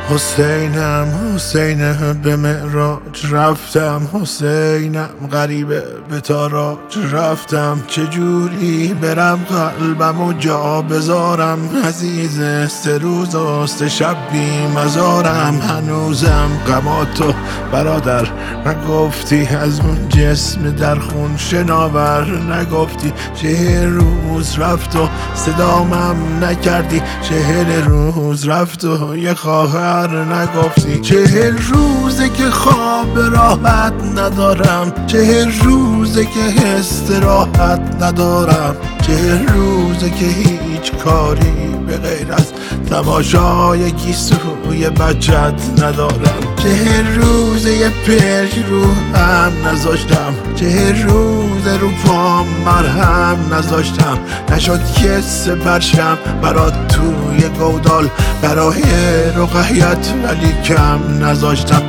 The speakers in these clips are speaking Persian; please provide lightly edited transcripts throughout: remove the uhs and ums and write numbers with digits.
حسینم به معراج رفتم، حسینم غریبه به تاراج رفتم. چجوری برم قلبمو جا بذارم، عزیز 3 روز و 3 شب بی مزارم. هنوزم غماتو برادر نگفتی، از اون جسم در خون شناور نگفتی. 40 روز رفت و صدامم نکردی، 40 روز رفت و یه خواهر نگفتی. 40 روزه که خواب راحت ندارم، 40 روزه که استراحت ندارم، 40 روزه که هیچ کاری به غیر از تماشای گیسوی بچت ندارم. 40 روزه یه پلک رو هم نذاشتم، 40 روزه رو پام مرهم نذاشتم. نشد که سپرشم برات توی گودال، برای رقیت ولی کم نذاشتم.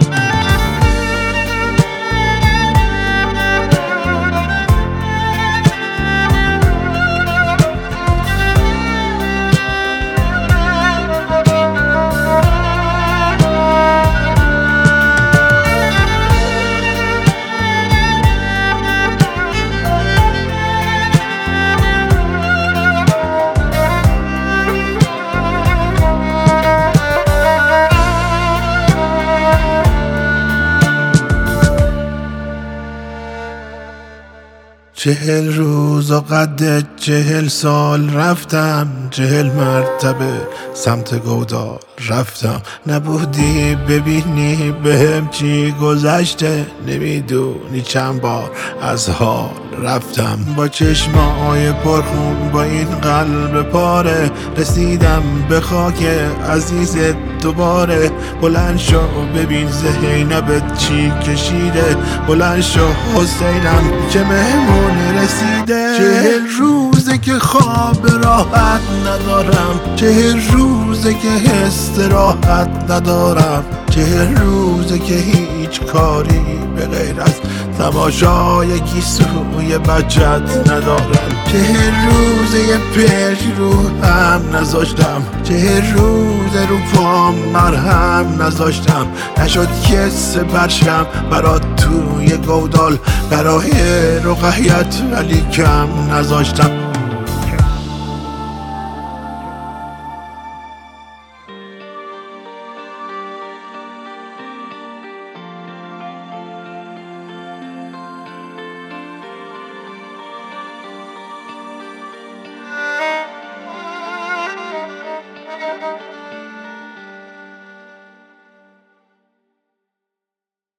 چهل روز و قد 40 سال رفتم، 40 مرتبه سمت گودال رفتم. نبودی ببینی بهم چی گذشته، نمیدونی چند بار از حال رفتم. با چشمای پرخون با این قلب پاره، رسیدم به خاک عزیزت دوباره. بلند شو ببین زینبت چی کشیده، بلند شو حسینم که مهمون رسیده. 40 روزه که خواب راحت ندارم، 40 روزه که استراحت ندارم، 40 روزه که هیچ کاری به غیر از تماشای گیسوی بچت ندارم. 40 روزه یه پلک رو هم نذاشتم، 40 روزه رو پام مرهم نذاشتم. نشد که سپرشم برات توی گودال، برای رقیت ولی کم نذاشتم.